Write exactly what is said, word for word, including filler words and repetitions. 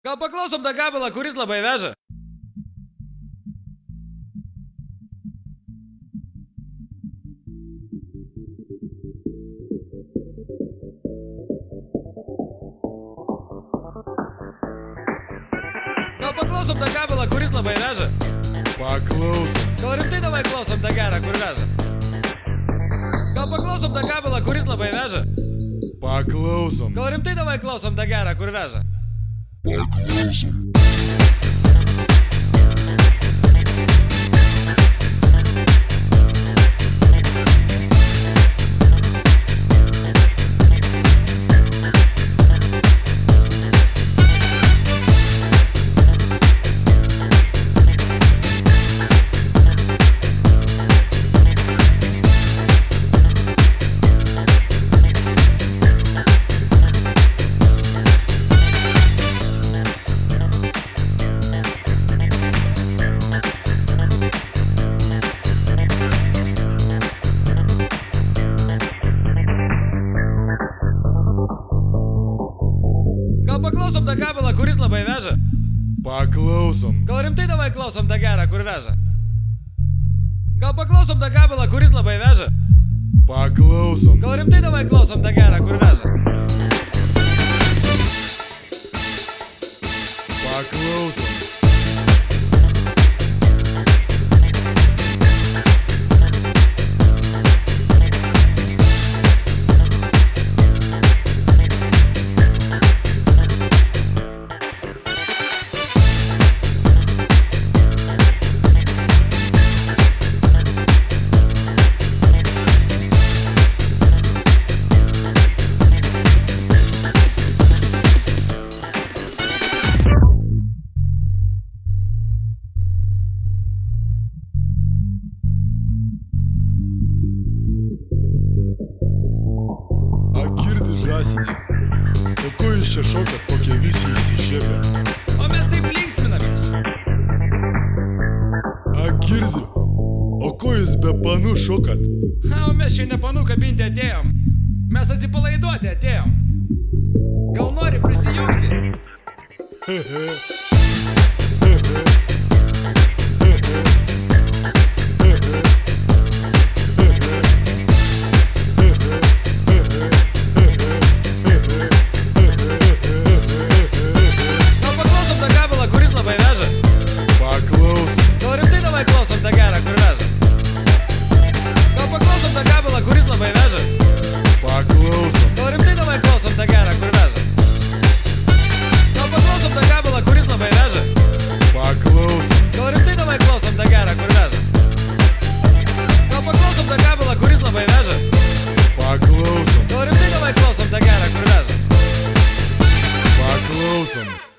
Gal paklausom tą gabalą, kuris labai veža? Gal paklausom tą gabalą, kuris labai veža? Paklausom. Gal rimtai davai klausom tą gerą, kur veža? Gal paklausom tą gabalą, kuris labai veža? Paklausom. Gal rimtai davai klausom tą gerą, kur veža? Paklausom. Gal paklausom tą gabalą, kuris labai veža? Paklausom. Gal rimtai davai klausom tą gerą, kur veža? Gal paklausom tą gabalą, kuris labai veža? Paklausom. Gal rimtai davai klausom tą gerą, kur veža? Paklausom. A girdi žąsinė? O ko jūs čia šokat, tokie visi įsižiebę? O mes taip linksminamės. A girdi? O ko jūs be panų šokat? Ha, o mes čia ne panų kabinti atėjom. Mes atsipalaiduoti atėjom. Gal nori prisijungti? Hehe. Hehe. Hehe. Gal paklausom tą gabalą, kuris labai veža? Paklausom. Gal rimtai davai klausom tą gerą, kur veža? Gal paklausom tą gabalą, kuris labai veža? Paklausom. Gal rimtai davai klausom tą gerą, kur veža? Gal paklausom tą gabalą, kuris labai veža? Paklausom. Gal rimtai davai klausom tą gerą, kur veža? Gal paklausom tą gabalą, kuris labai veža? Paklausom. Gal rimtai davai klausom tą gerą, kur veža? Paklausom.